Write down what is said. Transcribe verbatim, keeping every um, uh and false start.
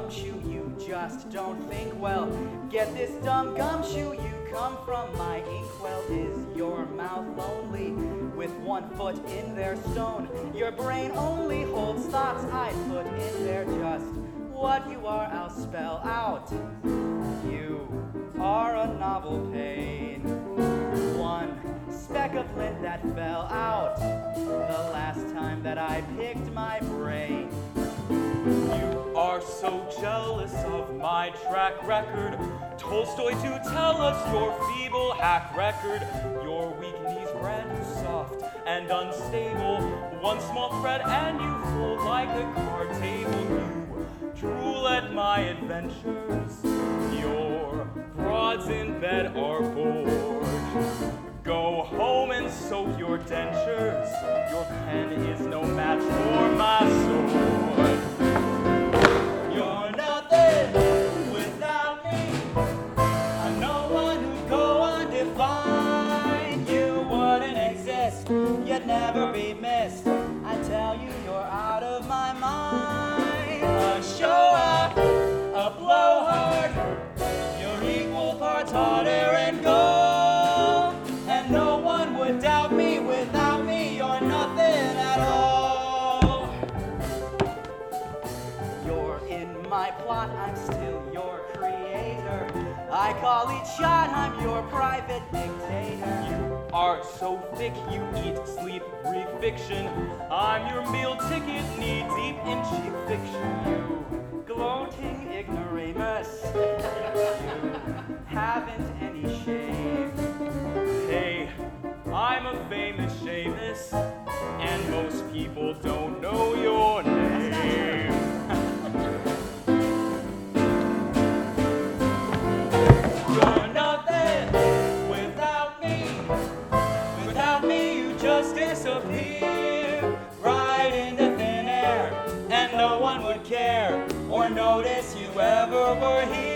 gumshoe, you just don't think well. Get this dumb gumshoe, you come from my inkwell. Is your mouth lonely with one foot in their stone? Your brain only holds thoughts I put in there. Just what you are I'll spell out. You are a novel pain, one speck of lint that fell out the last time that I picked my brain. You are so jealous of my track record. Tolstoy to tell us your feeble hack record. Your weak knees brand new soft and unstable. One small thread and you fold like a card table. You drool at my adventures. Your broads in bed are bored. Go home and soak your dentures. Your pen is no match for my sword. You're nothing without me. I'm no one who'd go undefined. You wouldn't exist, you'd never be missed. I tell you, you're out of my mind. A show up, a blowhard. You're equal parts harder and gold. And no one would doubt me. Without me, you're nothing at all. You're in my plot, I'm still your creator. I call each shot, I'm your private dictator. You are so thick, you eat, sleep, breathe fiction. I'm your meal ticket, knee deep in cheap fiction. You gloating ignoramus. You haven't any shame. Hey, I'm a famous Seamus, and most people don't know your name. You're nothing without me. Without me, you just disappear right into thin air, and no one would care or notice you ever were here.